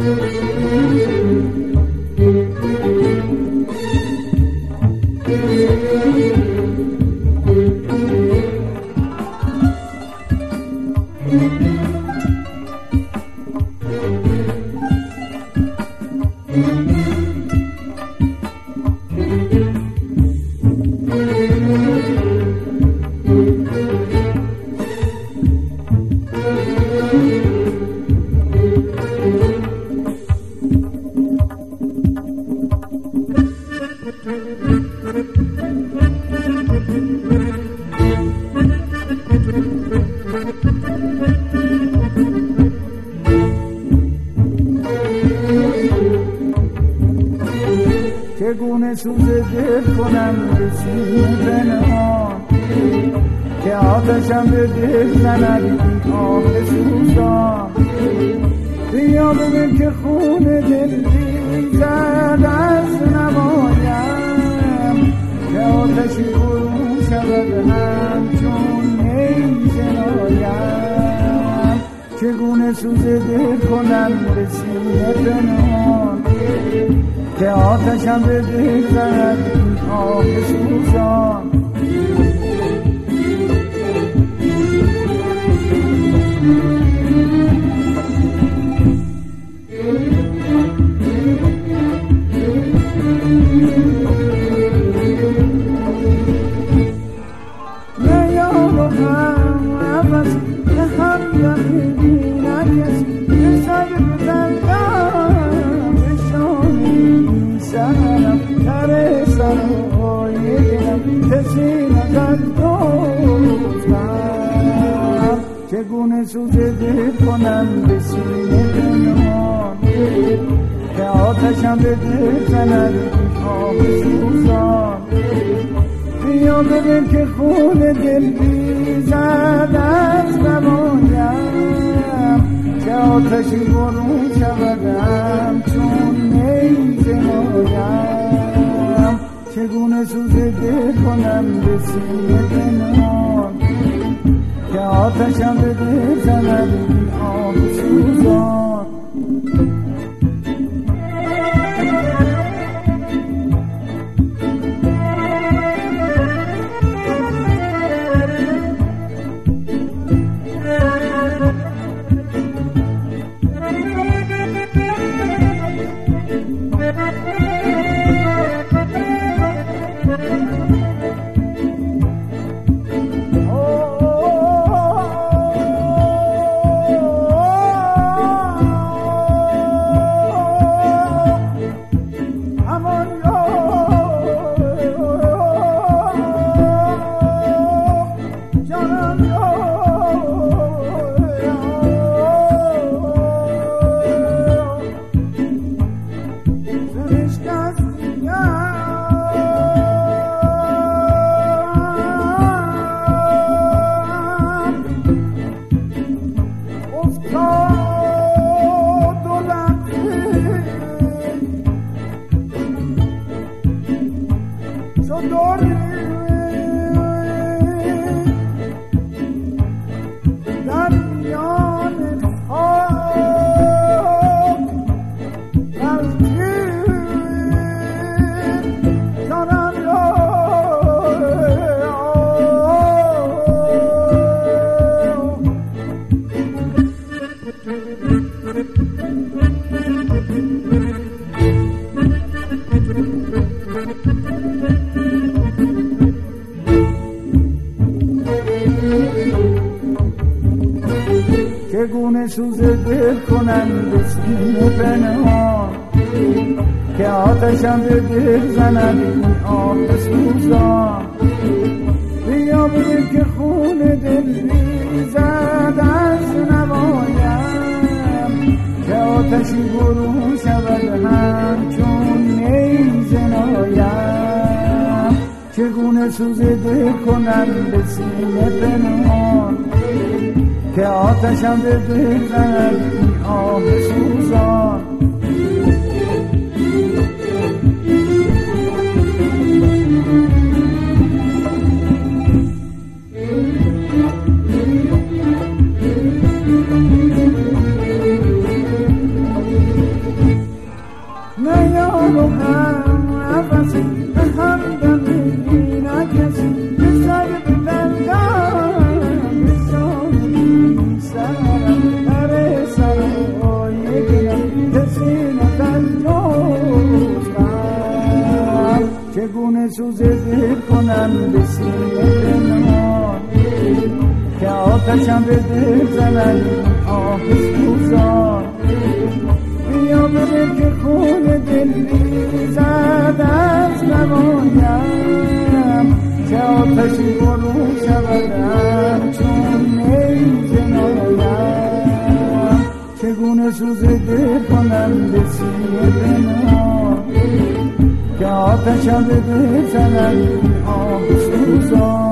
چگونه سوز دل کنم به سینه پنهان که آتشم به دل زند این آه سوزان. بیا ببین که خون دل ریزد از نمایم که آتشی برون شود همچون می جنایم. چگونه سوز دل کنم به سینه پنهان که آتشم به دل زند این آه سوزان. نه یار و هم عوض نه هم دقیقی نکس به سر بزندم به شانی سرم تر سرهای دلم کسی نزد دوزم. چگونه سوز دل کنم به سینه پنهان که آتشم به دل زند آه سوزان. بیا ببین که خون دل ریزد از نمایم که آتشی برون شود همچون می جنایم. چگونه سوز دل کنم به سینه پنهان که آتشم به دل زند این آه سوزان. چگونه سوز دل کنم به سینه پنهان که آتشم به دل زند این آه سوزان. بیا ببین که خون دل ریزد از نمایم که آتشی برون شود همچون می جنایم. چگونه سوز دل کنم به سینه پنهان که آتشم به دل زند این آه سوزان. آتشم به دل زند آه سوزان بیا ببین که خون دل ریزد از نمایم که آتشی برو شودم چون نیز نایم چگونه سوز دل کنم به سینه بنام که آتشم به دل زند آه سوزان